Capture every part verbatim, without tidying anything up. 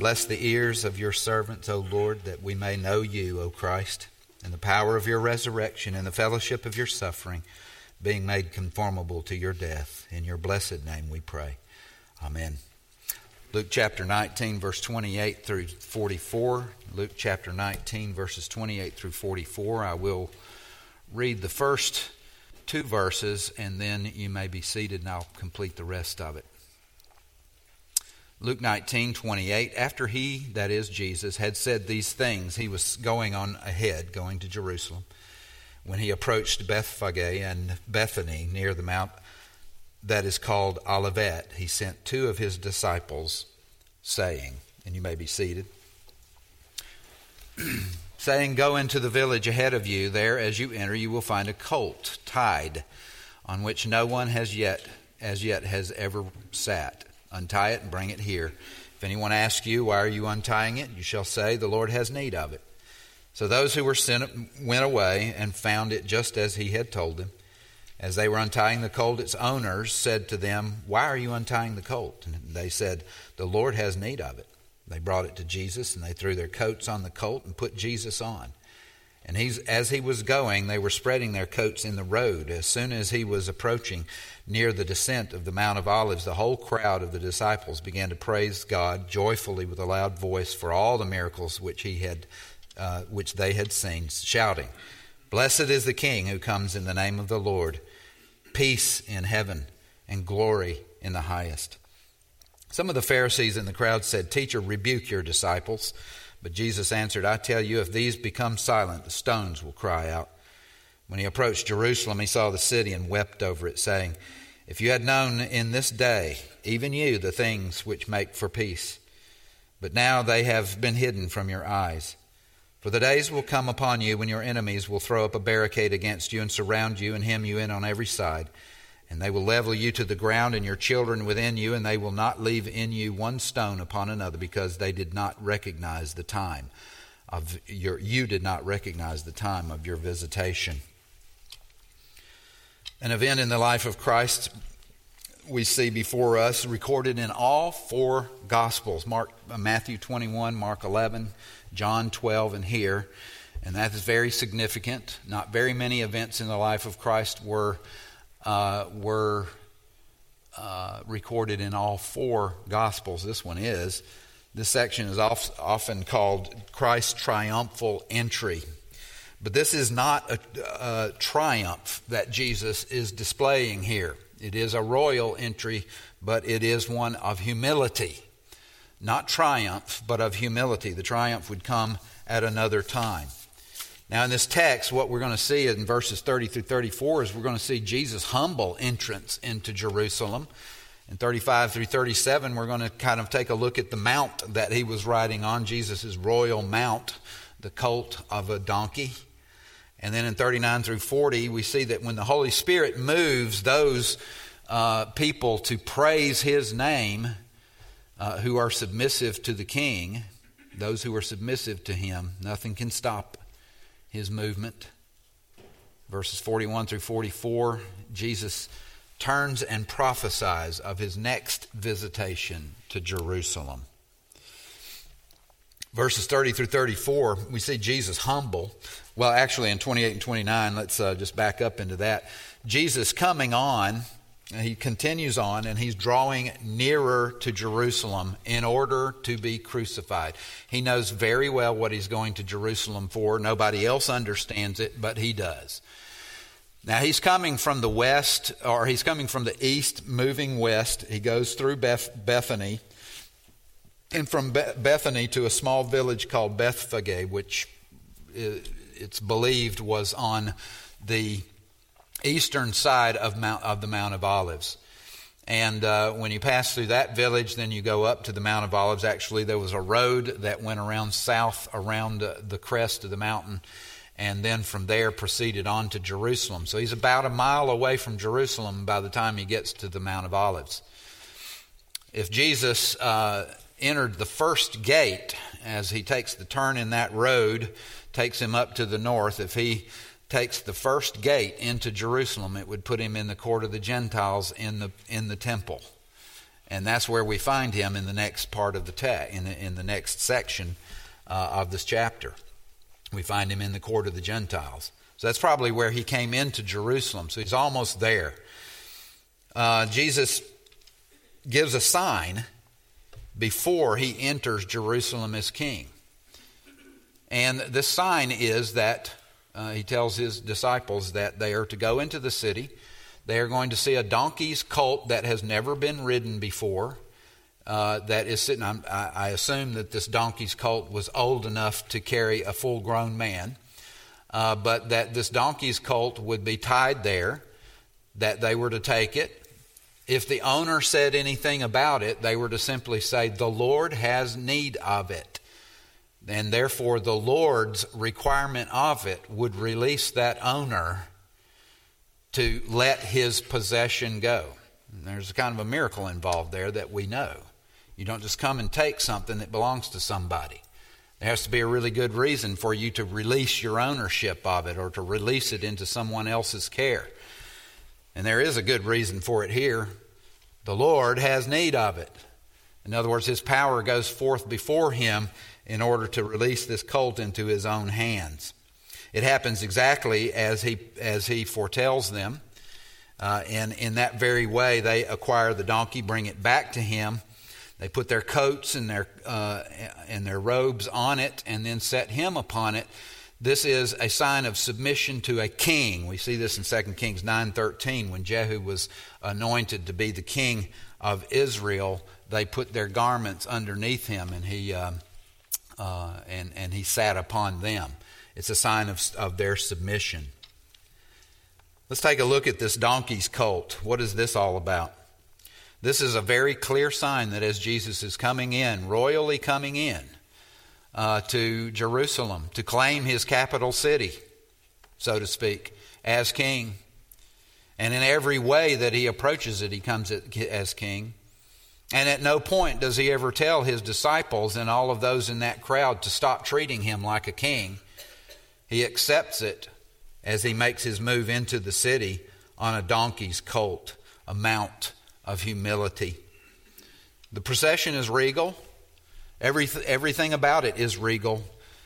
Bless the ears of your servants, O Lord, that we may know you, O Christ, and the power of your resurrection and the fellowship of your suffering, being made conformable to your death. In your blessed name we pray. Amen. Luke chapter nineteen, verse twenty-eight through forty-four. Luke chapter nineteen, verses twenty-eight through forty-four. I will read the first two verses, and then you may be seated, and I'll complete the rest of it. Luke nineteen, twenty-eight. After he, that is Jesus, had said these things, he was going on ahead, going to Jerusalem. When he approached Bethphage and Bethany near the mount that is called Olivet, he sent two of his disciples, saying, and you may be seated, saying, "Go into the village ahead of you. There, as you enter, you will find a colt tied, on which no one has yet, as yet, has ever sat. Untie it and bring it here. If anyone asks you, 'Why are you untying it?' you shall say, 'The Lord has need of it.'" So those who were sent went away and found it just as he had told them. As they were untying the colt, its owners said to them, "Why are you untying the colt?" And they said, "The Lord has need of it." They brought it to Jesus, and they threw their coats on the colt and put Jesus on. And he's, as he was going, they were spreading their coats in the road. As soon as he was approaching near the descent of the Mount of Olives, the whole crowd of the disciples began to praise God joyfully with a loud voice for all the miracles which he had, uh, which they had seen, shouting, "Blessed is the King who comes in the name of the Lord. Peace in heaven and glory in the highest." Some of the Pharisees in the crowd said, "Teacher, rebuke your disciples." But Jesus answered, "I tell you, if these become silent, the stones will cry out." When he approached Jerusalem, he saw the city and wept over it, saying, "If you had known in this day, even you, the things which make for peace. But now they have been hidden from your eyes. For the days will come upon you when your enemies will throw up a barricade against you and surround you and hem you in on every side. And they will level you to the ground and your children within you, and they will not leave in you one stone upon another, because they did not recognize the time of your, you did not recognize the time of your visitation." An event in the life of Christ we see before us recorded in all four Gospels: Mark, Matthew twenty-one, Mark eleven, John twelve, and here. And that is very significant. Not very many events in the life of Christ were Uh, were uh, recorded in all four Gospels. This one is. This section is oft, often called Christ's triumphal entry. But this is not a, a triumph that Jesus is displaying here. It is a royal entry, but it is one of humility. Not triumph, but of humility. The triumph would come at another time. Now in this text, what we're going to see in verses thirty through thirty-four is we're going to see Jesus' humble entrance into Jerusalem. In thirty-five through thirty-seven, we're going to kind of take a look at the mount that he was riding on, Jesus' royal mount, the colt of a donkey. And then in thirty-nine through forty, we see that when the Holy Spirit moves those uh, people to praise his name, uh, who are submissive to the King, those who are submissive to him, nothing can stop his movement. Verses forty-one through forty-four, Jesus turns and prophesies of his next visitation to Jerusalem. Verses thirty through thirty-four, we see Jesus humble. Well, actually in twenty-eight and twenty-nine, let's uh, just back up into that. Jesus coming on, he continues on, and he's drawing nearer to Jerusalem in order to be crucified. He knows very well what he's going to Jerusalem for. Nobody else understands it, but he does. Now he's coming from the west, or he's coming from the east, moving west. He goes through Beth- Bethany, and from Be- Bethany to a small village called Bethphage, which it's believed was on the eastern side of Mount of the Mount of Olives. And uh, when you pass through that village, then you go up to the Mount of Olives. Actually, there was a road that went around south around uh, the crest of the mountain, and then from there proceeded on to Jerusalem. So he's about a mile away from Jerusalem by the time he gets to the Mount of Olives. If Jesus uh, entered the first gate, as he takes the turn in that road, takes him up to the north, if he takes the first gate into Jerusalem, it would put him in the court of the Gentiles in the in the temple. And that's where we find him in the next part of the text, in the, in the next section uh, of this chapter. We find him in the court of the Gentiles. So that's probably where he came into Jerusalem. So he's almost there. Uh, Jesus gives a sign before he enters Jerusalem as king. And this sign is that uh, he tells his disciples that they are to go into the city. They are going to see a donkey's colt that has never been ridden before. Uh, that is sitting. I, I assume that this donkey's colt was old enough to carry a full-grown man, uh, but that this donkey's colt would be tied there, that they were to take it. If the owner said anything about it, they were to simply say, "The Lord has need of it." And therefore, the Lord's requirement of it would release that owner to let his possession go. And there's a kind of a miracle involved there that we know. You don't just come and take something that belongs to somebody. There has to be a really good reason for you to release your ownership of it or to release it into someone else's care. And there is a good reason for it here. The Lord has need of it. In other words, his power goes forth before him in order to release this colt into his own hands. It happens exactly as he as he foretells them. Uh, and in that very way, they acquire the donkey, bring it back to him. They put their coats and their uh, and their robes on it, and then set him upon it. This is a sign of submission to a king. We see this in Second Kings nine thirteen. When Jehu was anointed to be the king of Israel, they put their garments underneath him, and he uh, uh, and and he sat upon them. It's a sign of, of their submission. Let's take a look at this donkey's colt. What is this all about? This is a very clear sign that as Jesus is coming in, royally coming in uh, to Jerusalem to claim his capital city, so to speak, as king. And in every way that he approaches it, he comes as king. And at no point does he ever tell his disciples and all of those in that crowd to stop treating him like a king. He accepts it as he makes his move into the city on a donkey's colt, a mount of humility. The procession is regal. Every, everything about it is regal.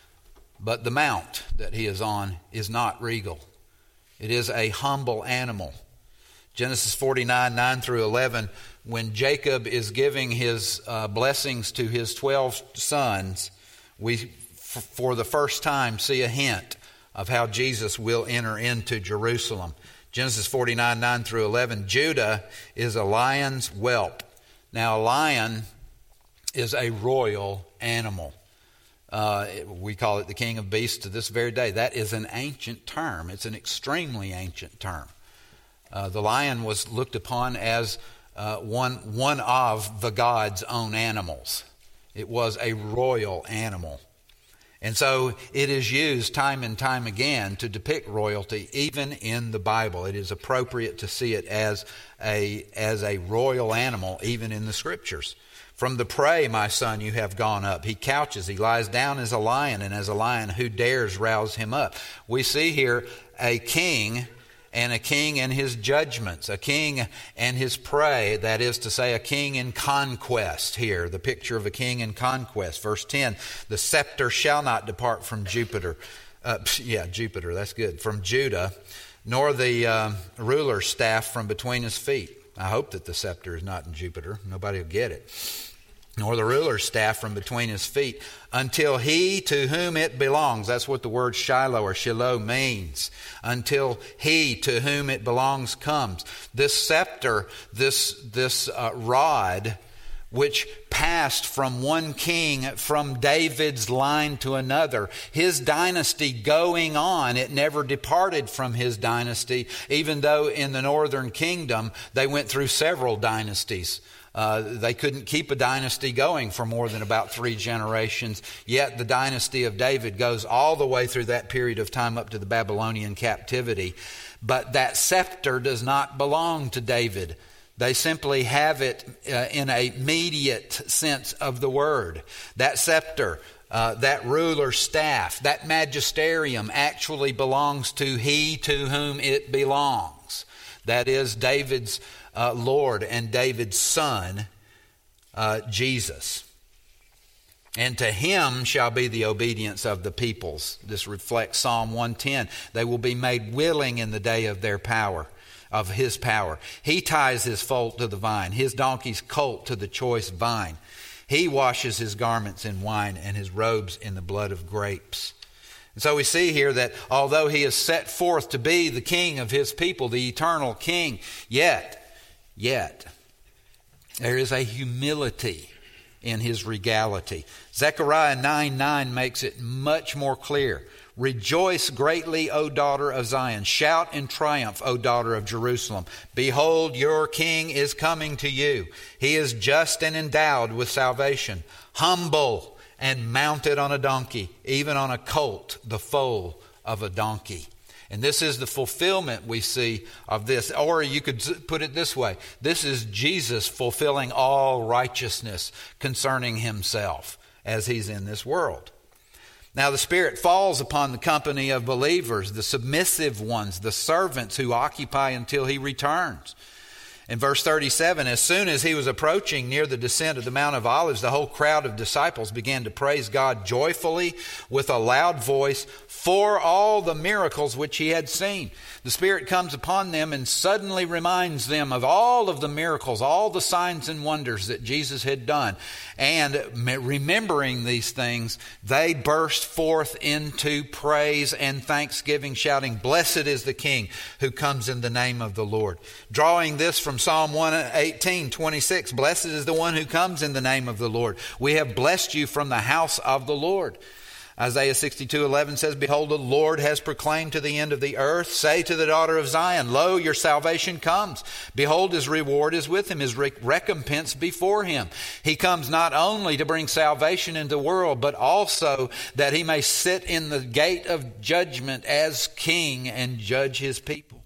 But the mount that he is on is not regal. It is a humble animal. Genesis forty-nine, nine through eleven, when Jacob is giving his uh, blessings to his twelve sons, we for the first time see a hint of how Jesus will enter into Jerusalem. Genesis forty-nine, nine through eleven, Judah is a lion's whelp. Now a lion is a royal animal. Uh, we call it the king of beasts to this very day. That is an ancient term. It's an extremely ancient term. Uh, the lion was looked upon as uh, one, one of the God's own animals. It was a royal animal. And so it is used time and time again to depict royalty, even in the Bible. It is appropriate to see it as a, as a royal animal, even in the Scriptures. From the prey, my son, you have gone up. He couches, he lies down as a lion, and as a lion, who dares rouse him up? We see here a king and a king and his judgments, a king and his prey, that is to say, a king in conquest here, the picture of a king in conquest. Verse ten, the scepter shall not depart from Jupiter. Uh, yeah, Jupiter, that's good. From Judah, nor the uh, ruler's staff from between his feet. I hope that the scepter is not in Jupiter. Nobody will get it. Nor the ruler's staff from between his feet, until he to whom it belongs. That's what the word Shiloh or Shiloh means. Until he to whom it belongs comes. This scepter, this, this uh, rod, which passed from one king, from David's line to another, his dynasty going on, it never departed from his dynasty, even though in the northern kingdom they went through several dynasties. Uh, they couldn't keep a dynasty going for more than about three generations. Yet the dynasty of David goes all the way through that period of time up to the Babylonian captivity. But that scepter does not belong to David. They simply have it uh, in a immediate sense of the word. That scepter, uh, that ruler's staff, that magisterium actually belongs to he to whom it belongs. That is David's Uh, Lord and David's son, uh, Jesus. And to him shall be the obedience of the peoples. This reflects Psalm one ten. They will be made willing in the day of their power, of his power. He ties his foal to the vine, his donkey's colt to the choice vine. He washes his garments in wine and his robes in the blood of grapes. And so we see here that although he is set forth to be the king of his people, the eternal king, yet, yet, there is a humility in his regality. Zechariah nine nine makes it much more clear. Rejoice greatly, O daughter of Zion. Shout in triumph, O daughter of Jerusalem. Behold, your king is coming to you. He is just and endowed with salvation, humble and mounted on a donkey, even on a colt, the foal of a donkey. And this is the fulfillment we see of this. Or you could put it this way. This is Jesus fulfilling all righteousness concerning himself as he's in this world. Now the Spirit falls upon the company of believers, the submissive ones, the servants who occupy until he returns. In verse thirty-seven, as soon as he was approaching near the descent of the Mount of Olives, the whole crowd of disciples began to praise God joyfully with a loud voice for all the miracles which he had seen. The Spirit comes upon them and suddenly reminds them of all of the miracles, all the signs and wonders that Jesus had done. And remembering these things, they burst forth into praise and thanksgiving, shouting, "Blessed is the King who comes in the name of the Lord." Drawing this from Psalm one eighteen, twenty-six, "Blessed is the one who comes in the name of the Lord. We have blessed you from the house of the Lord." Isaiah sixty-two eleven says, "Behold, the Lord has proclaimed to the end of the earth. Say to the daughter of Zion, Lo, your salvation comes. Behold, his reward is with him, his recompense before him. He comes not only to bring salvation into the world, but also that he may sit in the gate of judgment as king and judge his people."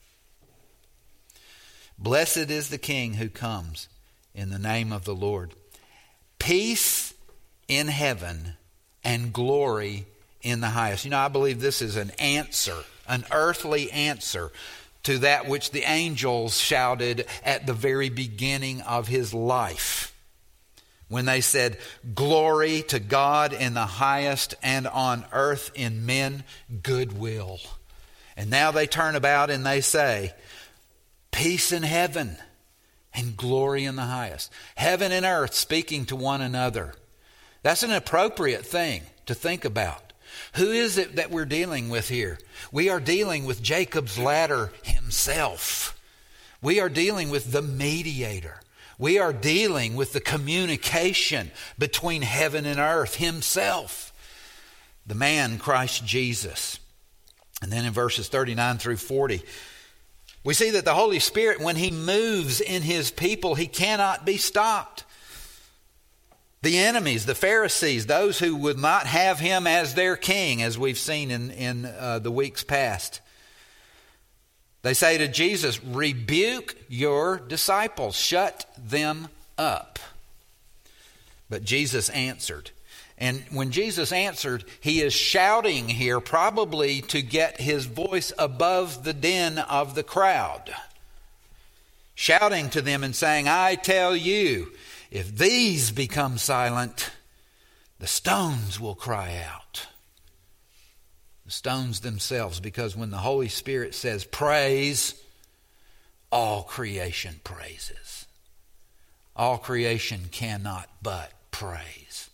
Blessed is the King who comes in the name of the Lord. Peace in heaven and glory in the highest. You know, I believe this is an answer, an earthly answer to that which the angels shouted at the very beginning of his life, when they said, "Glory to God in the highest, and on earth in men goodwill." And now they turn about and they say, peace in heaven and glory in the highest. Heaven and earth speaking to one another. That's an appropriate thing to think about. Who is it that we're dealing with here? We are dealing with Jacob's ladder himself. We are dealing with the mediator. We are dealing with the communication between heaven and earth himself. The man, Christ Jesus. And then in verses thirty-nine through forty, we see that the Holy Spirit, when he moves in his people, he cannot be stopped. The enemies, the Pharisees, those who would not have him as their king, as we've seen in, in uh, the weeks past, they say to Jesus, "Rebuke your disciples, shut them up." But Jesus answered. And when Jesus answered, he is shouting here, probably to get his voice above the din of the crowd. Shouting to them and saying, "I tell you, if these become silent, the stones will cry out." The stones themselves, because when the Holy Spirit says praise, all creation praises. All creation cannot but praise.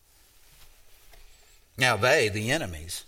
Now they, the enemies,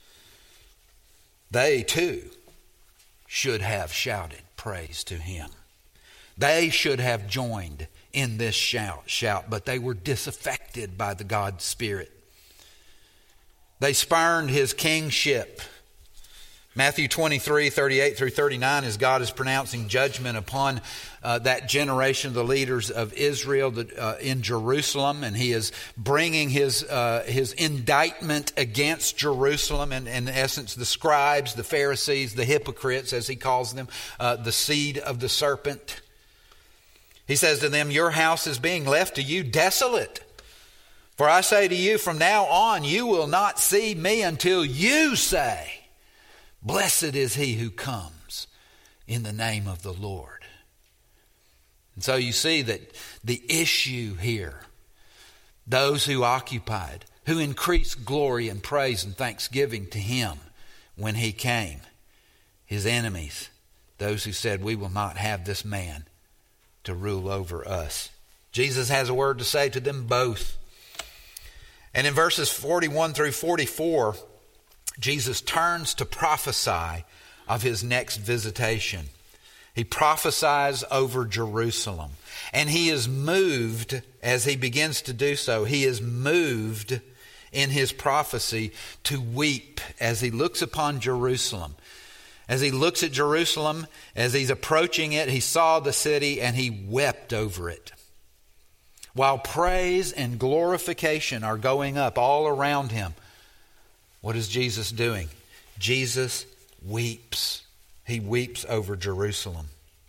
they too should have shouted praise to him. They should have joined in this shout, shout, but they were disaffected by the God Spirit. They spurned his kingship. Matthew twenty-three, thirty-eight through thirty-nine, as God is pronouncing judgment upon uh, that generation of the leaders of Israel that, uh, in Jerusalem, and he is bringing his uh, his indictment against Jerusalem, and in essence the scribes, the Pharisees, the hypocrites, as he calls them, uh, the seed of the serpent. He says to them, "Your house is being left to you desolate. For I say to you, from now on you will not see me until you say, Blessed is he who comes in the name of the Lord." And so you see that the issue here, those who occupied, who increased glory and praise and thanksgiving to him when he came, his enemies, those who said, we will not have this man to rule over us. Jesus has a word to say to them both. And in verses forty-one through forty-four, Jesus turns to prophesy of his next visitation. He prophesies over Jerusalem. And he is moved, as he begins to do so, he is moved in his prophecy to weep as he looks upon Jerusalem. As he looks at Jerusalem, as he's approaching it, he saw the city and he wept over it. While praise and glorification are going up all around him, what is Jesus doing? Jesus weeps. He weeps over Jerusalem.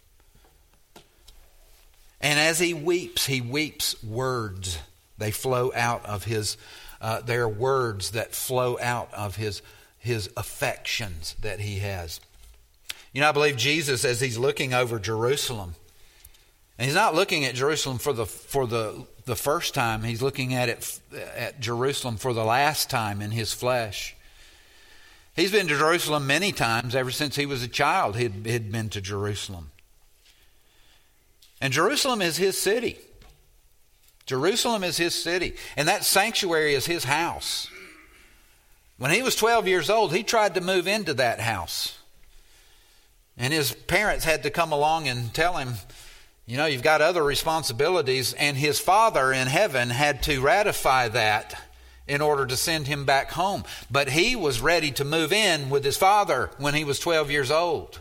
And as he weeps, he weeps words. They flow out of his, uh, they are words that flow out of his, his affections that he has. You know, I believe Jesus, as he's looking over Jerusalem, and he's not looking at Jerusalem for the for the, the first time. He's looking at it at Jerusalem for the last time in his flesh. He's been to Jerusalem many times. Ever since he was a child, he'd, he'd been to Jerusalem. And Jerusalem is his city. Jerusalem is his city. And that sanctuary is his house. When he was twelve years old, he tried to move into that house. And his parents had to come along and tell him, you know, you've got other responsibilities. And his Father in heaven had to ratify that in order to send him back home. But he was ready to move in with his father when he was twelve years old.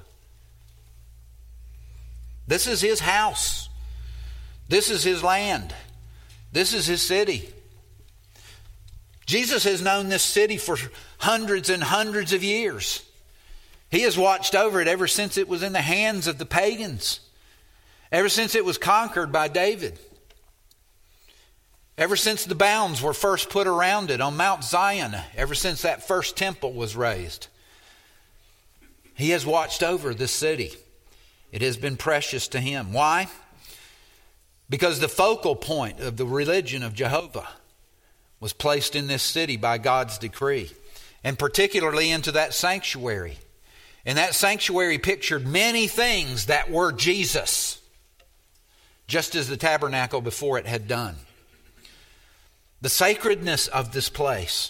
This is his house. This is his land. This is his city. Jesus has known this city for hundreds and hundreds of years. He has watched over it ever since it was in the hands of the pagans. Ever since it was conquered by David. Ever since the bounds were first put around it on Mount Zion. Ever since that first temple was raised. He has watched over this city. It has been precious to him. Why? Because the focal point of the religion of Jehovah was placed in this city by God's decree. And particularly into that sanctuary. And that sanctuary pictured many things that were Jesus. Just as the tabernacle before it had done. The sacredness of this place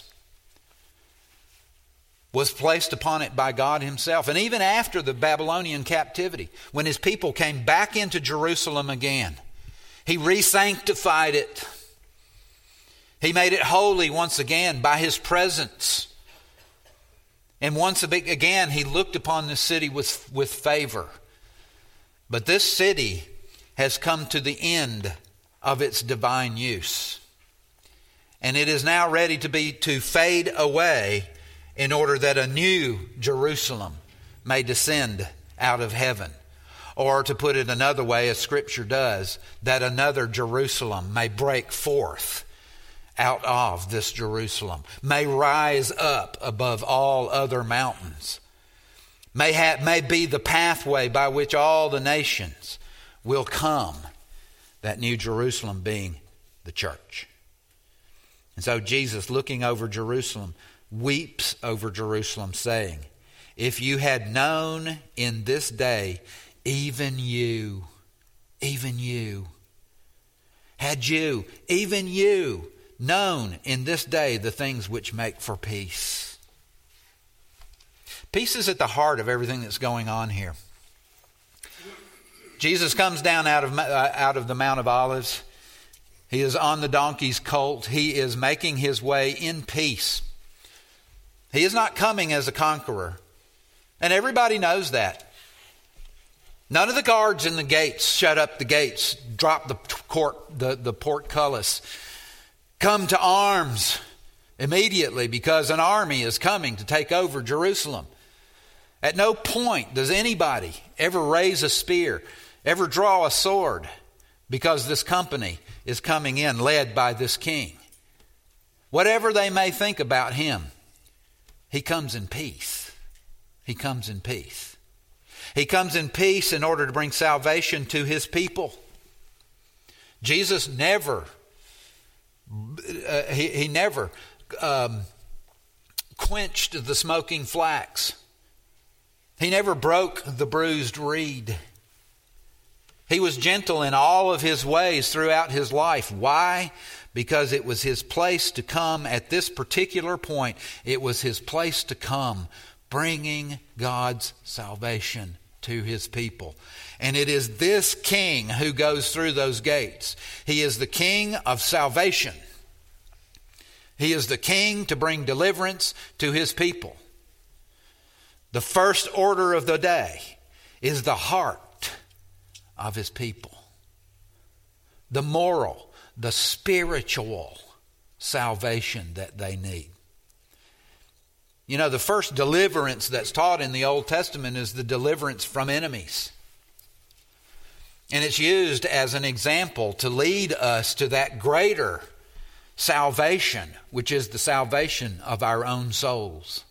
was placed upon it by God himself. And even after the Babylonian captivity, when his people came back into Jerusalem again, he re-sanctified it. He made it holy once again by his presence. And once again, he looked upon this city with, with favor. But this city has come to the end of its divine use. And it is now ready to be to fade away in order that a new Jerusalem may descend out of heaven. Or to put it another way, as Scripture does, that another Jerusalem may break forth out of this Jerusalem, may rise up above all other mountains, may, ha- may be the pathway by which all the nations will come, that new Jerusalem being the church. And so Jesus, looking over Jerusalem, weeps over Jerusalem, saying, if you had known in this day, even you, even you, had you, even you, known in this day the things which make for peace. Peace is at the heart of everything that's going on here. Jesus comes down out of, uh, out of the Mount of Olives. He is on the donkey's colt. He is making his way in peace. He is not coming as a conqueror. And everybody knows that. None of the guards in the gates shut up the gates, drop the court, the, the portcullis, come to arms immediately because an army is coming to take over Jerusalem. At no point does anybody ever raise a spear, ever draw a sword, because this company is coming in led by this king. Whatever they may think about him, he comes in peace. He comes in peace. He comes in peace in order to bring salvation to his people. Jesus never, uh, he, he never um, quenched the smoking flax. He never broke the bruised reed. He was gentle in all of his ways throughout his life. Why? Because it was his place to come at this particular point. It was his place to come, bringing God's salvation to his people. And it is this king who goes through those gates. He is the king of salvation. He is the king to bring deliverance to his people. The first order of the day is the heart of his people. The moral, the spiritual salvation that they need. You know, the first deliverance that's taught in the Old Testament is the deliverance from enemies. And it's used as an example to lead us to that greater salvation, which is the salvation of our own souls.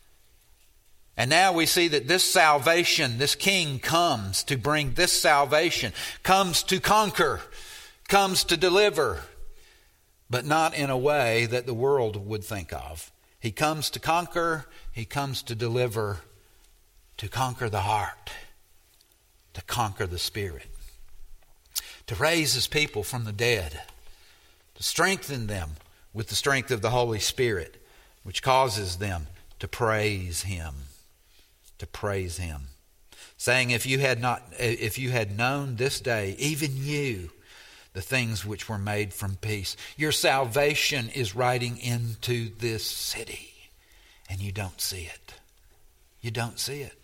And now we see that this salvation, this king comes to bring this salvation, comes to conquer, comes to deliver, but not in a way that the world would think of. He comes to conquer, he comes to deliver, to conquer the heart, to conquer the spirit, to raise his people from the dead, to strengthen them with the strength of the Holy Spirit, which causes them to praise him, to praise him. Saying, if you had not, if you had known this day, even you, the things which were made from peace. Your salvation is riding into this city, and you don't see it. You don't see it.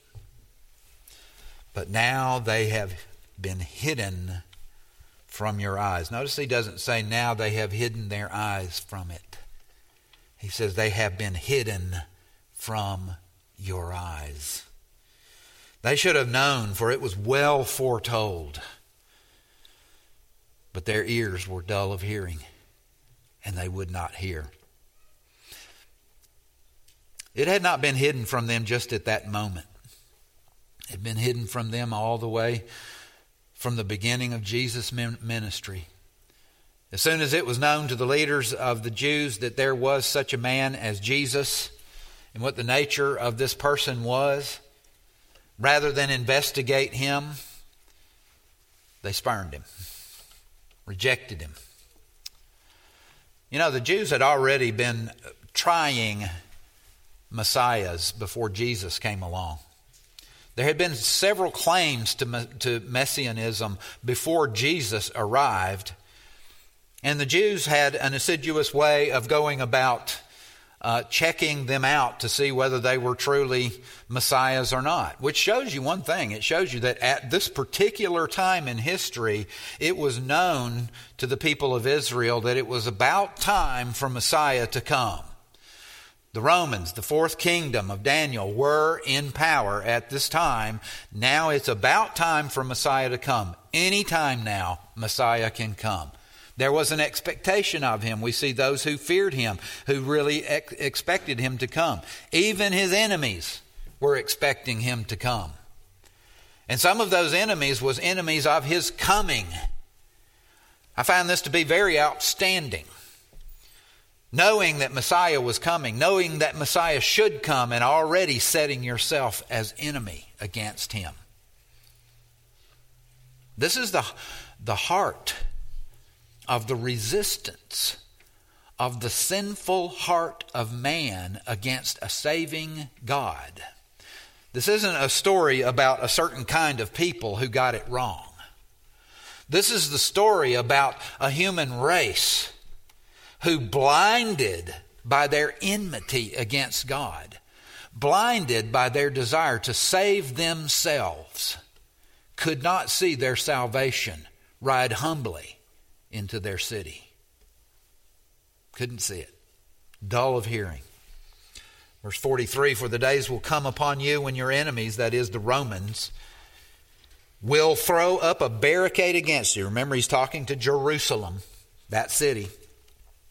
But now they have been hidden from your eyes. Notice he doesn't say now they have hidden their eyes from it. He says they have been hidden from your eyes. They should have known, for it was well foretold. But their ears were dull of hearing, and they would not hear. It had not been hidden from them just at that moment. It had been hidden from them all the way from the beginning of Jesus' ministry. As soon as it was known to the leaders of the Jews that there was such a man as Jesus and what the nature of this person was, rather than investigate him, they spurned him. Rejected him. You know, the Jews had already been trying messiahs before Jesus came along. There had been several claims to, to messianism before Jesus arrived. And the Jews had an assiduous way of going about uh, checking them out to see whether they were truly messiahs or not. Which shows you one thing. It shows you that at this particular time in history, it was known to the people of Israel that it was about time for Messiah to come. The Romans, the fourth kingdom of Daniel, were in power at this time. Now it's about time for Messiah to come. Any time now, Messiah can come. There was an expectation of him. We see those who feared him, who really ex- expected him to come. Even his enemies were expecting him to come. And some of those enemies was enemies of his coming. I find this to be very outstanding. Knowing that Messiah was coming, knowing that Messiah should come, and already setting yourself as enemy against him. This is the, the heart of the resistance of the sinful heart of man against a saving God. This isn't a story about a certain kind of people who got it wrong. This is the story about a human race who, blinded by their enmity against God, blinded by their desire to save themselves, could not see their salvation ride humbly into their city. Couldn't see it. Dull of hearing. Verse forty-three, for the days will come upon you when your enemies, that is the Romans, will throw up a barricade against you. Remember, he's talking to Jerusalem, that city.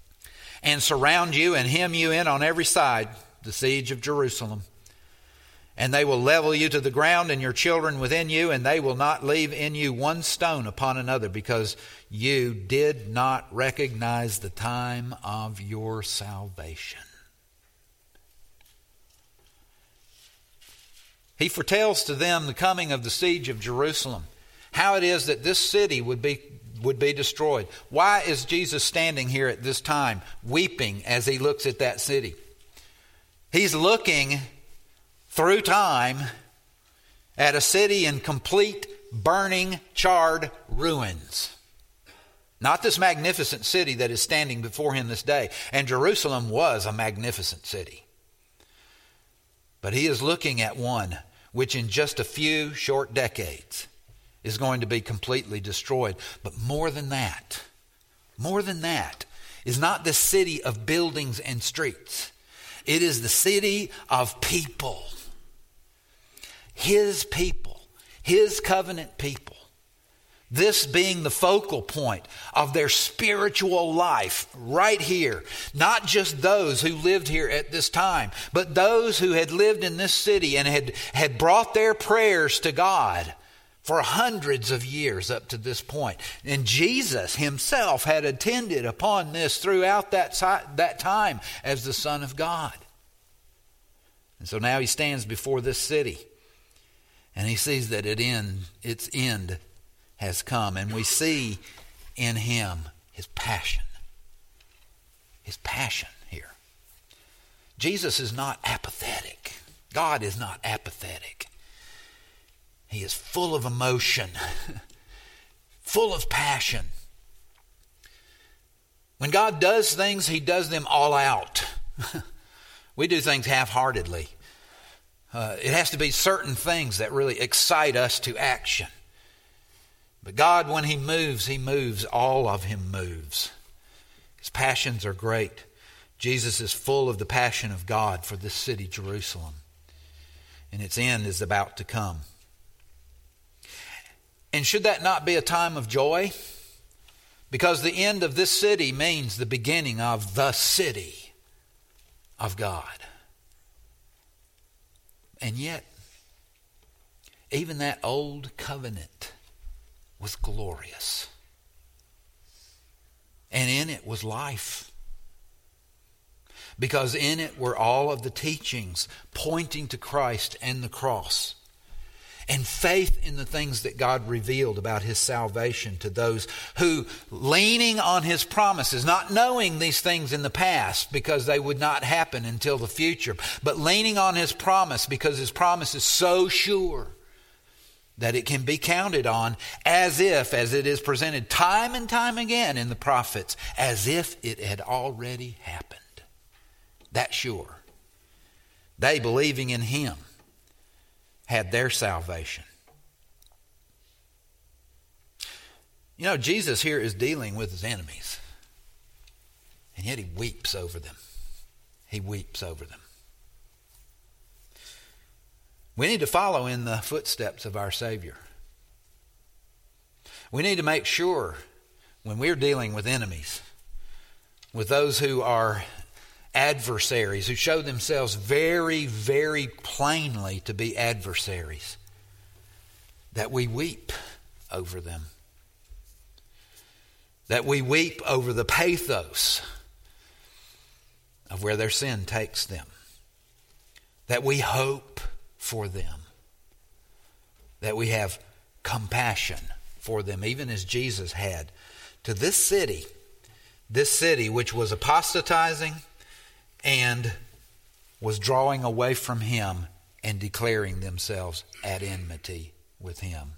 And surround you and hem you in on every side, the siege of Jerusalem. And they will level you to the ground and your children within you, and they will not leave in you one stone upon another, because you did not recognize the time of your salvation. He foretells to them the coming of the siege of Jerusalem, how it is that this city would be would be destroyed. Why is Jesus standing here at this time, weeping as he looks at that city? He's looking through time at a city in complete, burning, charred ruins. Not this magnificent city that is standing before him this day. And Jerusalem was a magnificent city. But he is looking at one which in just a few short decades is going to be completely destroyed. But more than that, more than that, is not the city of buildings and streets. It is the city of people. His people, his covenant people. This being the focal point of their spiritual life right here. Not just those who lived here at this time, but those who had lived in this city and had, had brought their prayers to God for hundreds of years up to this point. And Jesus himself had attended upon this throughout that, that time as the Son of God. And so now he stands before this city. And he sees that it end, its end has come. And we see in him his passion. His passion here. Jesus is not apathetic. God is not apathetic. He is full of emotion. Full of passion. When God does things, he does them all out. We do things half-heartedly. Uh, it has to be certain things that really excite us to action. But God, when he moves, he moves. All of him moves. His passions are great. Jesus is full of the passion of God for this city, Jerusalem. And its end is about to come. And should that not be a time of joy? Because the end of this city means the beginning of the city of God. And yet, even that old covenant was glorious. And in it was life. Because in it were all of the teachings pointing to Christ and the cross. And faith in the things that God revealed about his salvation to those who, leaning on his promises, not knowing these things in the past because they would not happen until the future, but leaning on his promise because his promise is so sure that it can be counted on as if, as it is presented time and time again in the prophets, as if it had already happened. That sure. They, believing in him, had their salvation. You know, Jesus here is dealing with his enemies. And yet he weeps over them. He weeps over them. We need to follow in the footsteps of our Savior. We need to make sure when we're dealing with enemies, with those who are adversaries, who show themselves very, very plainly to be adversaries, that we weep over them. That we weep over the pathos of where their sin takes them. That we hope for them. That we have compassion for them, even as Jesus had to this city, this city which was apostatizing and was drawing away from him and declaring themselves at enmity with him.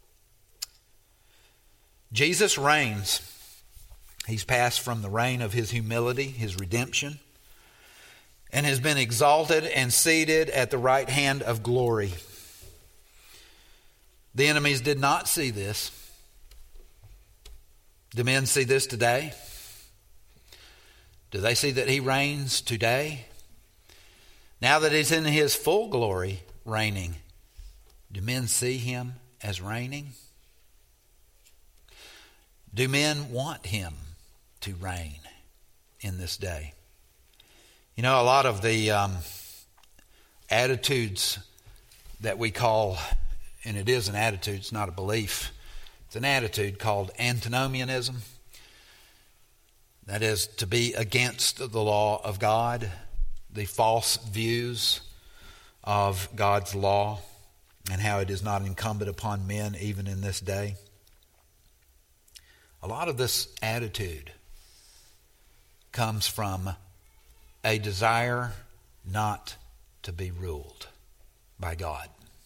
Jesus reigns. He's passed from the reign of his humility, his redemption, and has been exalted and seated at the right hand of glory. The enemies did not see this. Do men see this today? Do they see that he reigns today? Now that he's in his full glory reigning, do men see him as reigning? Do men want him to reign in this day? You know, a lot of the um, attitudes that we call, and it is an attitude, it's not a belief, it's an attitude called antinomianism. That is, to be against the law of God, the false views of God's law, and how it is not incumbent upon men even in this day. A lot of this attitude comes from a desire not to be ruled by God.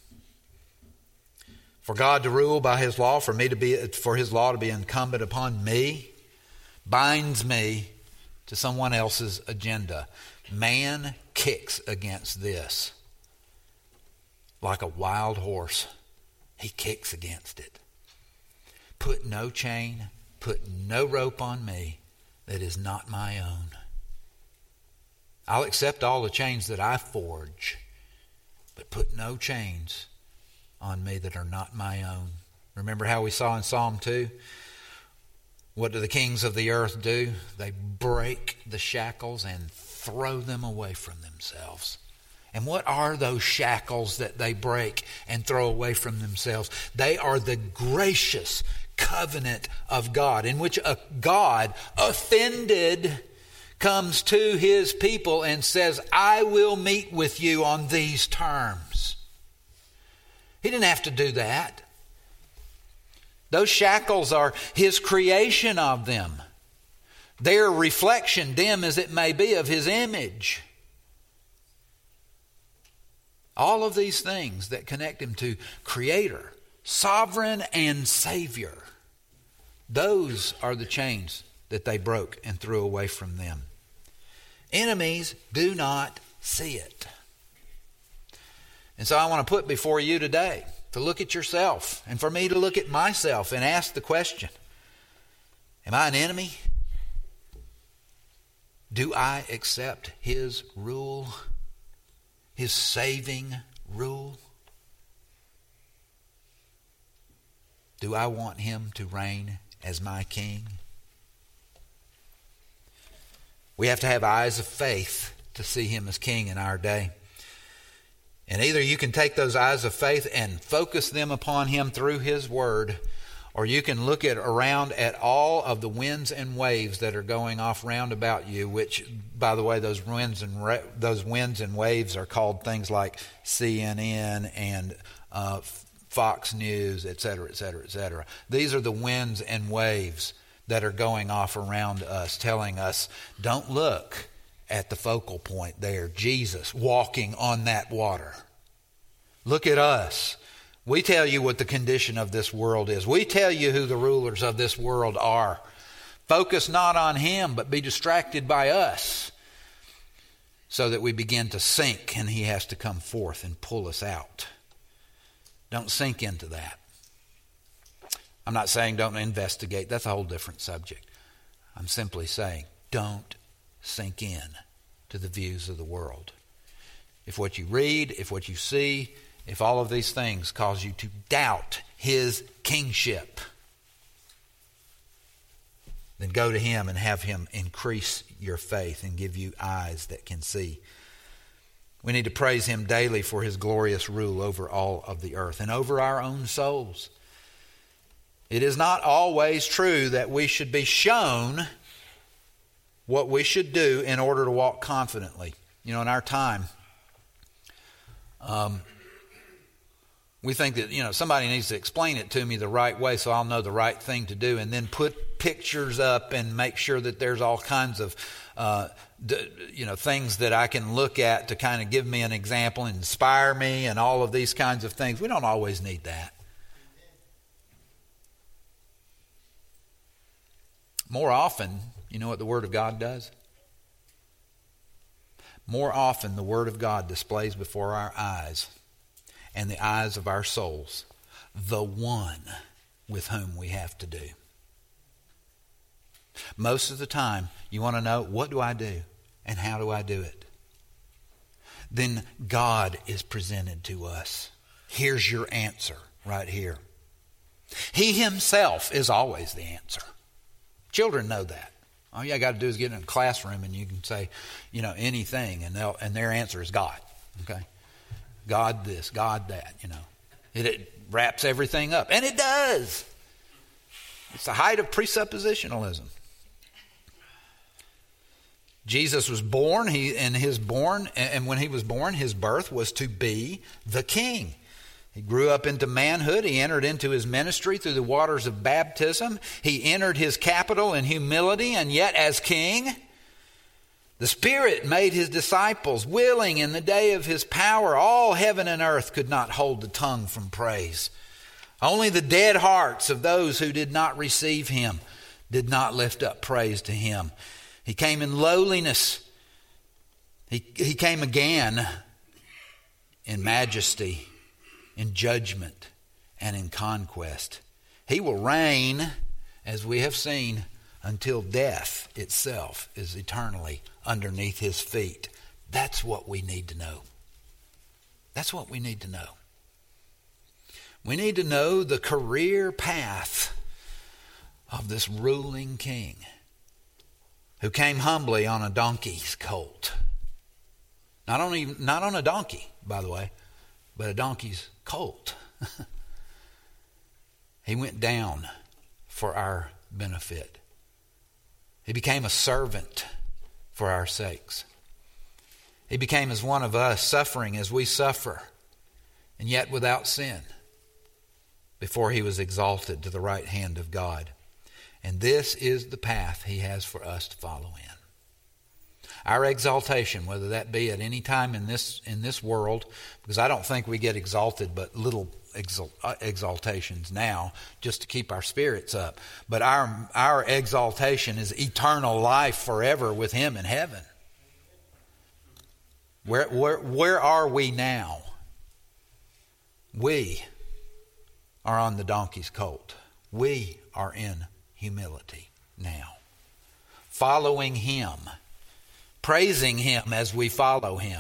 For God to rule by His law, for me to be, for His law to be incumbent upon me, binds me to someone else's agenda. Man kicks against this like a wild horse. He kicks against it. Put no chain, put no rope on me that is not my own. I'll accept all the chains that I forge, but put no chains on me that are not my own. Remember how we saw in Psalm two? What do the kings of the earth do? They break the shackles and throw them away from themselves. And what are those shackles that they break and throw away from themselves? They are the gracious covenant of God, in which a God offended comes to His people and says, I will meet with you on these terms. He didn't have to do that. Those shackles are His creation of them. Their reflection, dim as it may be, of His image. All of these things that connect Him to Creator, Sovereign, and Savior. Those are the chains that they broke and threw away from them. Enemies do not see it. And so I want to put before you today to look at yourself and for me to look at myself and ask the question, am I an enemy? Do I accept His rule, His saving rule? Do I want Him to reign as my king? We have to have eyes of faith to see Him as king in our day. And either you can take those eyes of faith and focus them upon Him through His Word, or you can look at around at all of the winds and waves that are going off round about you, which, by the way, those winds and ra- those winds and waves are called things like C N N and uh, Fox News, et cetera, et cetera, et cetera. These are the winds and waves that are going off around us, telling us, don't look at the focal point there, Jesus walking on that water. Look at us. We tell you what the condition of this world is. We tell you who the rulers of this world are. Focus not on Him, but be distracted by us, so that we begin to sink and He has to come forth and pull us out. Don't sink into that. I'm not saying don't investigate. That's a whole different subject. I'm simply saying don't sink in to the views of the world. If what you read, if what you see, if all of these things cause you to doubt His kingship, then go to Him and have Him increase your faith and give you eyes that can see. We need to praise Him daily for His glorious rule over all of the earth and over our own souls. It is not always true that we should be shown what we should do in order to walk confidently. You know, in our time, um, we think that, you know, somebody needs to explain it to me the right way so I'll know the right thing to do, and then put pictures up and make sure that there's all kinds of, uh, d- you know, things that I can look at to kind of give me an example and inspire me and all of these kinds of things. We don't always need that. More often, you know what the Word of God does? More often, the Word of God displays before our eyes and the eyes of our souls the one with whom we have to do. Most of the time, you want to know, what do I do and how do I do it? Then God is presented to us. Here's your answer right here. He Himself is always the answer. Children know that. All you got to do is get in a classroom and you can say, you know, anything, and they'll and their answer is God. Okay, God this, God that, you know. It, it wraps everything up. And it does. It's the height of presuppositionalism. Jesus was born, he and his born, and when he was born, his birth was to be the king. He grew up into manhood. He entered into his ministry through the waters of baptism. He entered his capital in humility, and yet as king, the Spirit made his disciples willing in the day of his power. All heaven and earth could not hold the tongue from praise. Only the dead hearts of those who did not receive him did not lift up praise to him. He came in lowliness. He, he came again in majesty, in judgment, and in conquest. He will reign, as we have seen, until death itself is eternally underneath his feet. That's what we need to know. That's what we need to know. We need to know the career path of this ruling king who came humbly on a donkey's colt. Not on, even, not on a donkey, by the way, but a donkey's colt. He went down for our benefit. He became a servant for our sakes. He became as one of us, suffering as we suffer, and yet without sin, before he was exalted to the right hand of God. And this is the path he has for us to follow in. Our exaltation, whether that be at any time in this in this world, because I don't think we get exalted but little exalt, uh, exaltations now just to keep our spirits up. But our our exaltation is eternal life forever with him in heaven. Where where where are we now? We are on the donkey's colt. We are in humility now, following him, praising him as we follow him,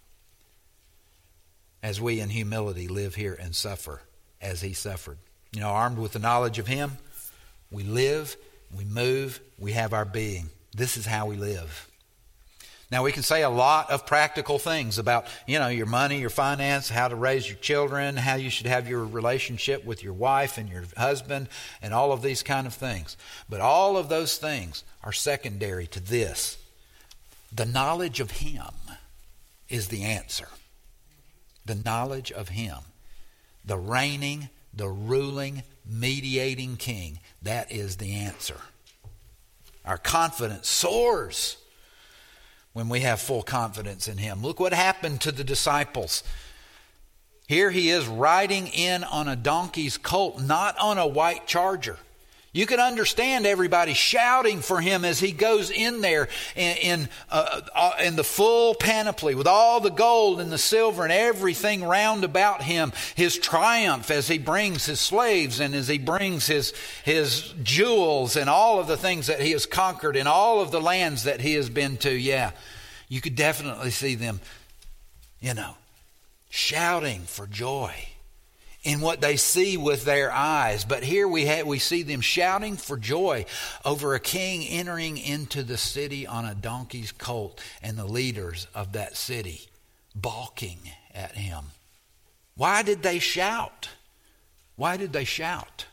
as we in humility live here and suffer as he suffered. You know, armed with the knowledge of him, we live, we move, we have our being. This is how we live. Now, we can say a lot of practical things about, you know, your money, your finance, how to raise your children, how you should have your relationship with your wife and your husband, and all of these kind of things. But all of those things are secondary to this. The knowledge of him is the answer. The knowledge of him. The reigning, the ruling, mediating king. That is the answer. Our confidence soars when we have full confidence in him. Look what happened to the disciples. Here he is riding in on a donkey's colt, not on a white charger. You can understand everybody shouting for him as he goes in there in, in, uh, uh, in the full panoply with all the gold and the silver and everything round about him. His triumph as he brings his slaves and as he brings his, his jewels and all of the things that he has conquered and all of the lands that he has been to. Yeah, you could definitely see them, you know, shouting for joy in what they see with their eyes. But here we have, we see them shouting for joy over a king entering into the city on a donkey's colt, and the leaders of that city balking at him. Why did they shout? Why did they shout?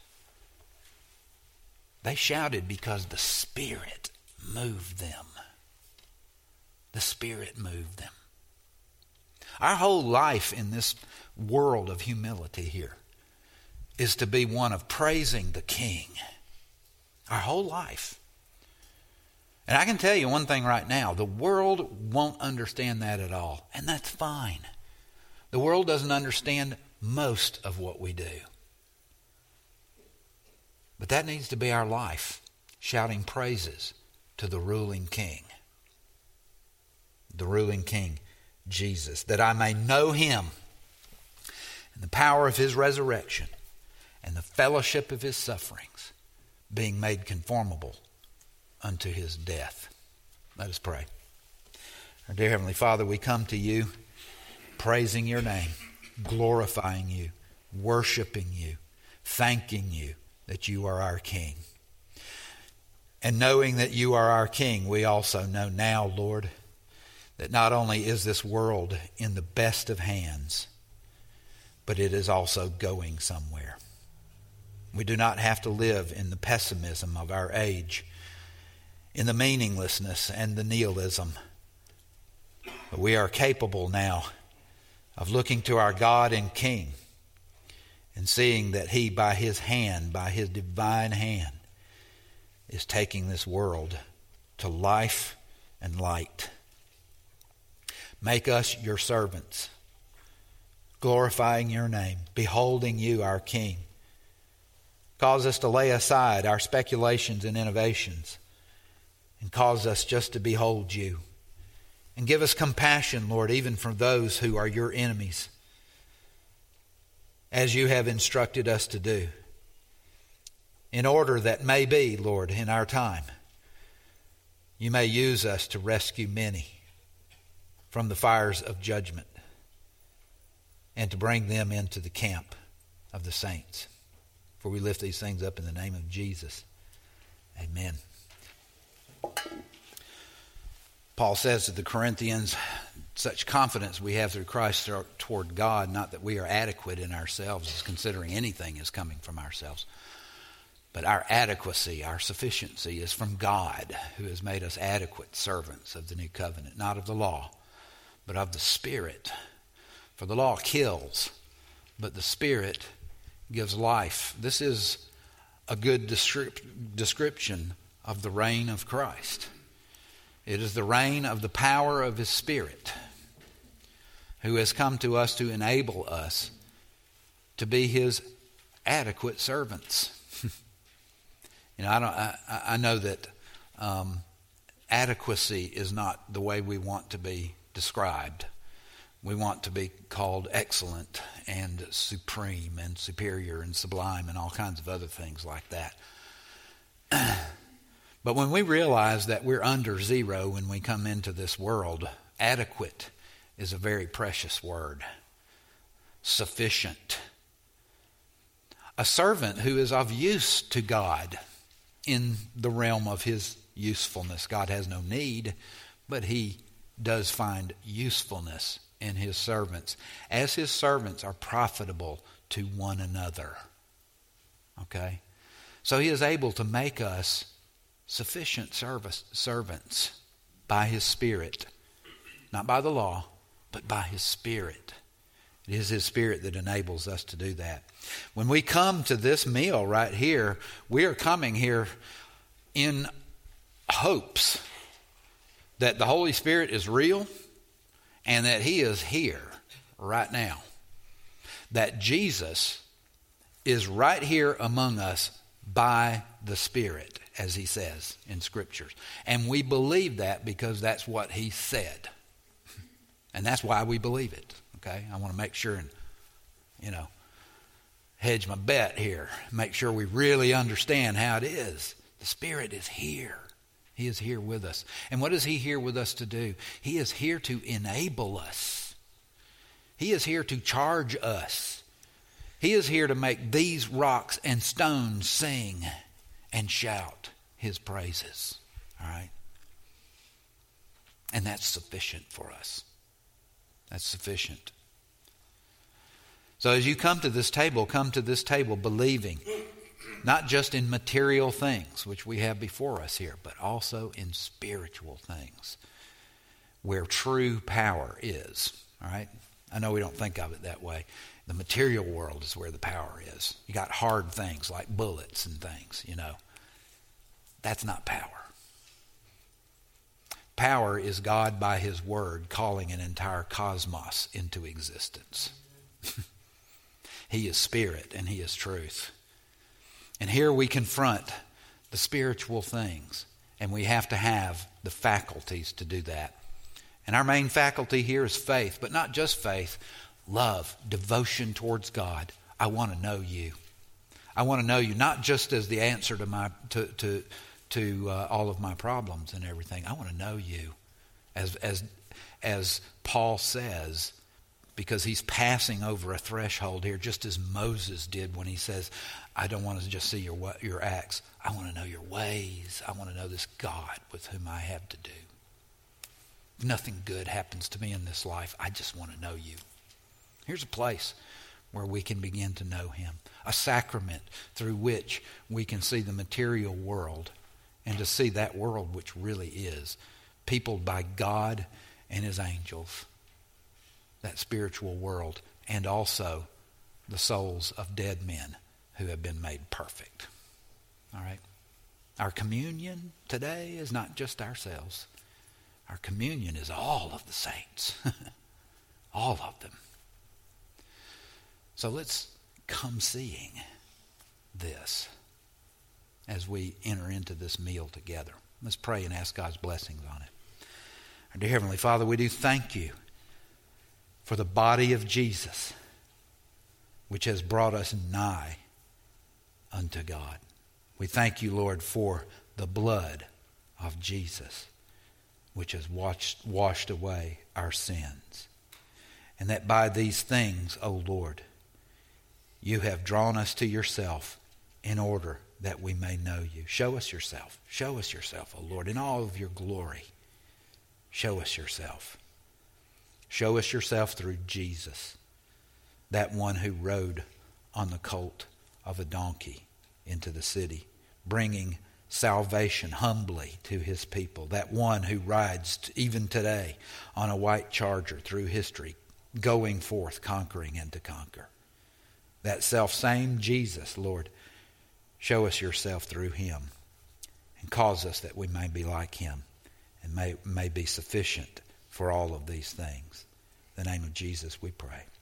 They shouted because the Spirit moved them. The Spirit moved them. Our whole life in this world of humility here is to be one of praising the King. Our whole life. And I can tell you one thing right now. The world won't understand that at all. And that's fine. The world doesn't understand most of what we do. But that needs to be our life. Shouting praises to the ruling King. The ruling King, Jesus. That I may know him and the power of his resurrection and the fellowship of his sufferings, being made conformable unto his death. Let us pray. Our dear Heavenly Father, we come to you praising your name, glorifying you, worshiping you, thanking you that you are our King. And knowing that you are our King, we also know now, Lord, that not only is this world in the best of hands, but it is also going somewhere. We do not have to live in the pessimism of our age, in the meaninglessness and the nihilism. But we are capable now of looking to our God and King and seeing that He, by His hand, by His divine hand, is taking this world to life and light. Make us your servants, glorifying your name, beholding you, our King. Cause us to lay aside our speculations and innovations and cause us just to behold you. And give us compassion, Lord, even for those who are your enemies, as you have instructed us to do, in order that maybe, Lord, in our time, you may use us to rescue many from the fires of judgment and to bring them into the camp of the saints. For we lift these things up in the name of Jesus. Amen. Paul says to the Corinthians, such confidence we have through Christ toward God, not that we are adequate in ourselves as considering anything is coming from ourselves, but our adequacy, our sufficiency is from God, who has made us adequate servants of the new covenant, not of the law, but of the Spirit. For the law kills, but the Spirit gives life. This is a good descrip- description of the reign of Christ. It is the reign of the power of His Spirit, who has come to us to enable us to be His adequate servants. you know, I don't. I, I know that um, adequacy is not the way we want to be described. We want to be called excellent and supreme and superior and sublime and all kinds of other things like that. But when we realize that we're under zero when we come into this world, adequate is a very precious word. Sufficient. A servant who is of use to God in the realm of His usefulness. God has no need, but He does find usefulness in His servants, as His servants are profitable to one another. Okay? So He is able to make us sufficient service, servants by His Spirit. Not by the law, but by His Spirit. It is His Spirit that enables us to do that. When we come to this meal right here, we are coming here in hopes that the Holy Spirit is real and that He is here right now. That Jesus is right here among us by the Spirit, as He says in Scriptures. And we believe that because that's what He said. And that's why we believe it. Okay? I want to make sure and, you know, hedge my bet here. Make sure we really understand how it is. The Spirit is here. He is here with us. And what is He here with us to do? He is here to enable us. He is here to charge us. He is here to make these rocks and stones sing and shout His praises. All right? And that's sufficient for us. That's sufficient. So as you come to this table, come to this table believing, not just in material things, which we have before us here, but also in spiritual things, where true power is. All right? I know we don't think of it that way. The material world is where the power is. You got hard things like bullets and things, you know. That's not power. Power is God by His word calling an entire cosmos into existence. He is spirit and He is truth. And here we confront the spiritual things, and we have to have the faculties to do that. And our main faculty here is faith, but not just faith, love, devotion towards God. I want to know you. I want to know you not just as the answer to my to to to uh, all of my problems and everything. I want to know you, as as as Paul says, because he's passing over a threshold here, just as Moses did when he says, "I don't want to just see your your acts. I want to know your ways. I want to know this God with whom I have to do. If nothing good happens to me in this life, I just want to know you." Here's a place where we can begin to know him. A sacrament through which we can see the material world and to see that world which really is, peopled by God and his angels. That spiritual world, and also the souls of dead men who have been made perfect. All right? Our communion today is not just ourselves. Our communion is all of the saints. All of them. So let's come seeing this as we enter into this meal together. Let's pray and ask God's blessings on it. Our dear Heavenly Father, we do thank you for the body of Jesus, which has brought us nigh unto God. We thank you, Lord, for the blood of Jesus, which has washed, washed away our sins. And that by these things, O Lord, you have drawn us to yourself in order that we may know you. Show us yourself. Show us yourself, O Lord, in all of your glory. Show us yourself. Show us yourself through Jesus, that one who rode on the colt of a donkey into the city, bringing salvation humbly to his people. That one who rides even today on a white charger through history, going forth, conquering and to conquer. That self-same Jesus, Lord, show us yourself through him and cause us that we may be like him and may, may be sufficient for all of these things. In the name of Jesus we pray.